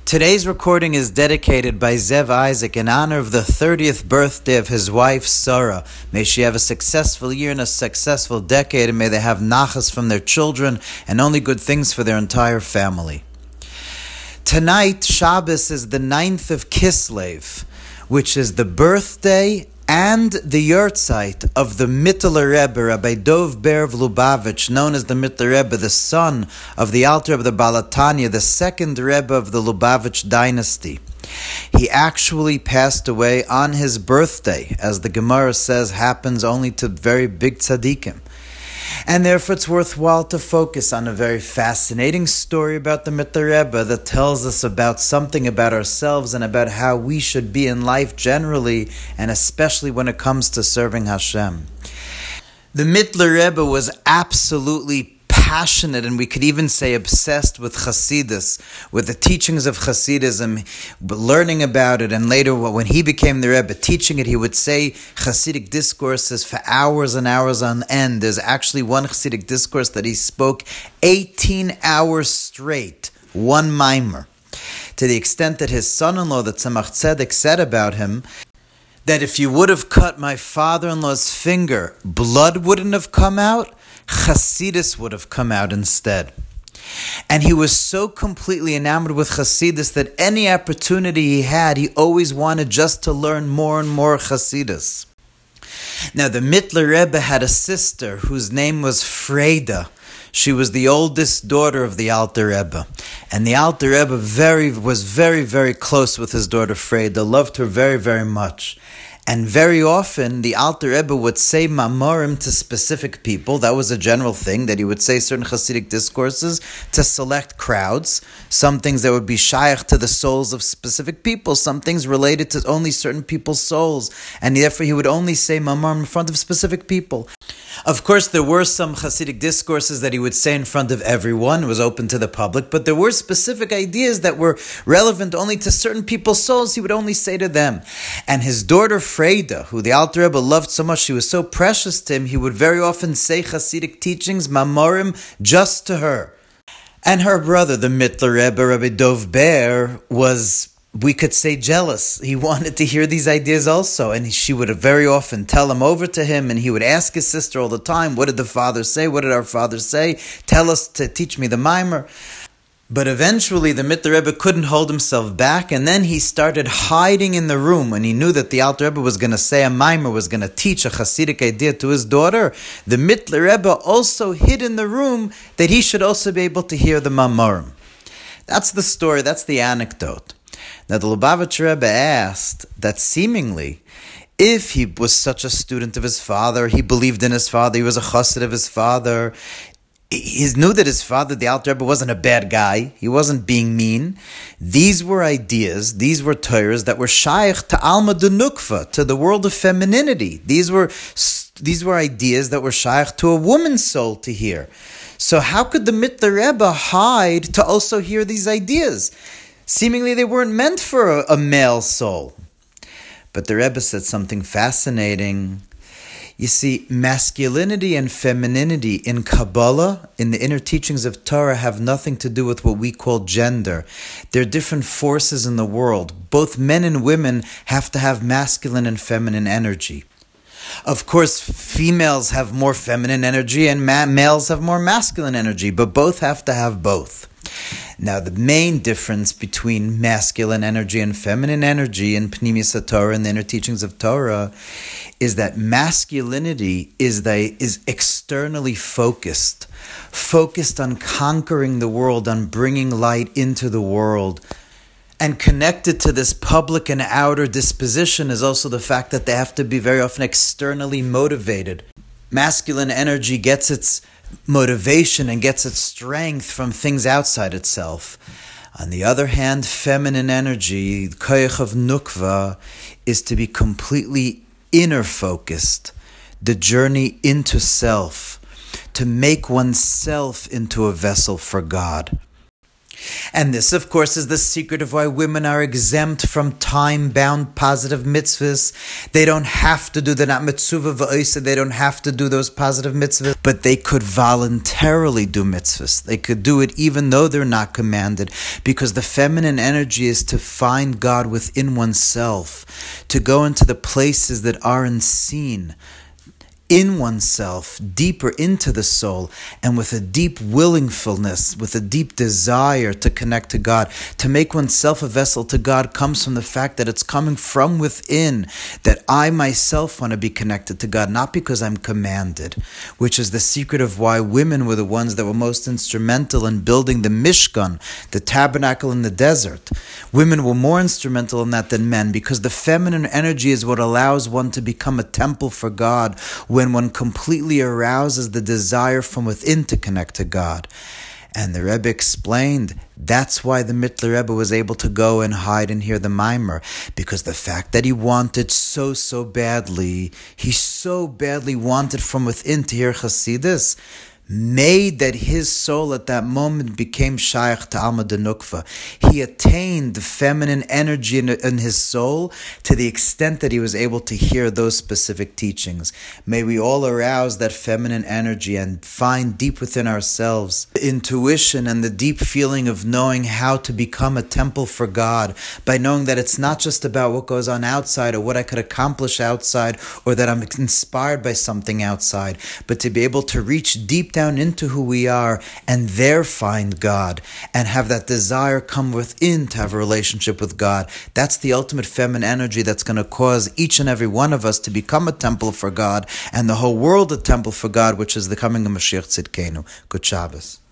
Today's recording is dedicated by Zev Isaac in honor of the 30th birthday of his wife, Sarah. May she have a successful year and a successful decade, and may they have nachas from their children and only good things for their entire family. Tonight, Shabbos, is the 9th of Kislev, which is the birthday and the yahrzeit of the Mittler Rebbe, Rabbi Dov Ber of Lubavitch, known as the Mittler Rebbe, the son of the Alter Rebbe, the Baal HaTanya, the second Rebbe of the Lubavitch dynasty. He actually passed away on his birthday, as the Gemara says happens only to very big tzaddikim. And therefore it's worthwhile to focus on a very fascinating story about the Mittler Rebbe that tells us about something about ourselves and about how we should be in life generally, and especially when it comes to serving Hashem. The Mittler Rebbe was absolutely passionate, and we could even say obsessed with Chassidus, with the teachings of Hasidism, learning about it, and later when he became the Rebbe, teaching it, he would say Hasidic discourses for hours and hours on end. There's actually one Hasidic discourse that he spoke 18 hours straight, one mimer, to the extent that his son-in-law, the Tzemach Tzedek, said about him that if you would have cut my father-in-law's finger, blood wouldn't have come out, Chassidus would have come out instead. And he was so completely enamored with Chassidus that any opportunity he had, he always wanted just to learn more and more Chassidus. Now, the Mittler Rebbe had a sister whose name was Freda. She was the oldest daughter of the Alter Rebbe. And the Alter Rebbe was very, very close with his daughter Freda, loved her very, very much. And very often, the Alter Rebbe would say mamorim to specific people. That was a general thing, that he would say certain Hasidic discourses to select crowds. Some things that would be shaykh to the souls of specific people. Some things related to only certain people's souls. And therefore, he would only say mamorim in front of specific people. Of course, there were some Hasidic discourses that he would say in front of everyone. It was open to the public. But there were specific ideas that were relevant only to certain people's souls. He would only say to them. And his daughter Freda, who the Alter Rebbe loved so much, she was so precious to him, he would very often say Hasidic teachings, mamorim, just to her. And her brother, the Mittler Rebbe, Rabbi Dov Ber, was, we could say, jealous. He wanted to hear these ideas also, and she would very often tell them over to him, and he would ask his sister all the time, what did the father say? What did our father say? Tell us to teach me the mimer. But eventually the Mittler Rebbe couldn't hold himself back, and then he started hiding in the room when he knew that the Alter Rebbe was going to say a mimer, was going to teach a Hasidic idea to his daughter. The Mittler Rebbe also hid in the room that he should also be able to hear the mamorim. That's the story, that's the anecdote. Now the Lubavitch Rebbe asked that seemingly, if he was such a student of his father, he believed in his father, he was a chassid of his father, he knew that his father, the Alter Rebbe, wasn't a bad guy. He wasn't being mean. These were ideas, these were Torahs that were shaykh to Alma de Nukva, to the world of femininity. These were ideas that were shaykh to a woman's soul to hear. So how could the Mittler Rebbe hide to also hear these ideas? Seemingly they weren't meant for a male soul. But the Rebbe said something fascinating. You see, masculinity and femininity in Kabbalah, in the inner teachings of Torah, have nothing to do with what we call gender. They're different forces in the world. Both men and women have to have masculine and feminine energy. Of course, females have more feminine energy and males have more masculine energy, but both have to have both. Now, the main difference between masculine energy and feminine energy in Pnimius HaTorah and the inner teachings of Torah is that masculinity is externally focused on conquering the world, on bringing light into the world. And connected to this public and outer disposition is also the fact that they have to be very often externally motivated. Masculine energy gets its motivation and gets its strength from things outside itself. On the other hand, feminine energy, the koyach of nukva, is to be completely inner focused, the journey into self, to make oneself into a vessel for God. And this, of course, is the secret of why women are exempt from time-bound positive mitzvahs. They don't have to do, they're not mitzvah v'oisa, they don't have to do those positive mitzvahs, but they could voluntarily do mitzvahs. They could do it even though they're not commanded, because the feminine energy is to find God within oneself, to go into the places that aren't seen, in oneself, deeper into the soul, and with a deep willingfulness, with a deep desire to connect to God. To make oneself a vessel to God comes from the fact that it's coming from within, that I myself want to be connected to God, not because I'm commanded, which is the secret of why women were the ones that were most instrumental in building the Mishkan, the tabernacle in the desert. Women were more instrumental in that than men, because the feminine energy is what allows one to become a temple for God, when one completely arouses the desire from within to connect to God. And the Rebbe explained that's why the Mittler Rebbe was able to go and hide and hear the Maimer, because the fact that he wanted so badly, he so badly wanted from within to hear Chassidus, made that his soul at that moment became Shaykh to Alma de Nukva. He attained the feminine energy in his soul to the extent that he was able to hear those specific teachings. May we all arouse that feminine energy and find deep within ourselves the intuition and the deep feeling of knowing how to become a temple for God, by knowing that it's not just about what goes on outside or what I could accomplish outside or that I'm inspired by something outside, but to be able to reach deep down into who we are and there find God and have that desire come within to have a relationship with God. That's the ultimate feminine energy that's going to cause each and every one of us to become a temple for God and the whole world a temple for God, which is the coming of Mashiach Tzidkenu. Good Shabbos.